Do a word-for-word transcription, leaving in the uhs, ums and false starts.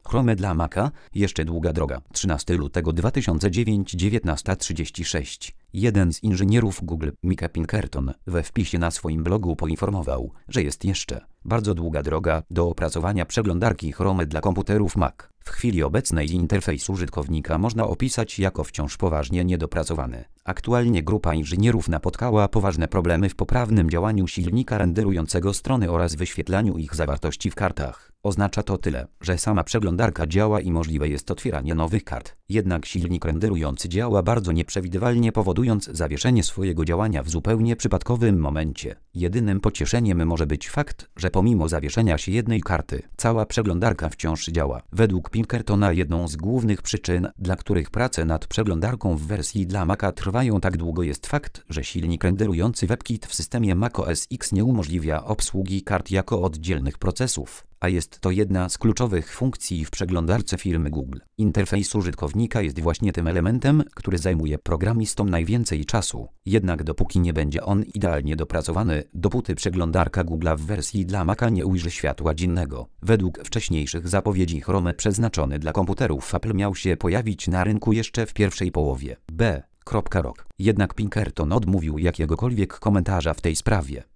Chrome dla Maca, jeszcze długa droga. trzynastego lutego dwa tysiące dziewiątego, dziewiętnasta trzydzieści sześć. Jeden z inżynierów Google, Mika Pinkerton, we wpisie na swoim blogu poinformował, że jest jeszcze bardzo długa droga do opracowania przeglądarki Chrome dla komputerów Mac. W chwili obecnej interfejs użytkownika można opisać jako wciąż poważnie niedopracowany. Aktualnie grupa inżynierów napotkała poważne problemy w poprawnym działaniu silnika renderującego strony oraz wyświetlaniu ich zawartości w kartach. Oznacza to tyle, że sama przeglądarka działa i możliwe jest otwieranie nowych kart. Jednak silnik renderujący działa bardzo nieprzewidywalnie, powodując zawieszenie swojego działania w zupełnie przypadkowym momencie. Jedynym pocieszeniem może być fakt, że pomimo zawieszenia się jednej karty, cała przeglądarka wciąż działa. Według Pinkertona jedną z głównych przyczyn, dla których prace nad przeglądarką w wersji dla Maca trwają tak długo, jest fakt, że silnik renderujący WebKit w systemie macOS X nie umożliwia obsługi kart jako oddzielnych procesów, a jest to jedna z kluczowych funkcji w przeglądarce firmy Google. Interfejs użytkownika jest właśnie tym elementem, który zajmuje programistom najwięcej czasu. Jednak dopóki nie będzie on idealnie dopracowany, dopóty przeglądarka Google'a w wersji dla Maca nie ujrzy światła dziennego. Według wcześniejszych zapowiedzi Chrome przeznaczony dla komputerów Apple miał się pojawić na rynku jeszcze w pierwszej połowie B. Rok. Jednak Pinkerton odmówił jakiegokolwiek komentarza w tej sprawie.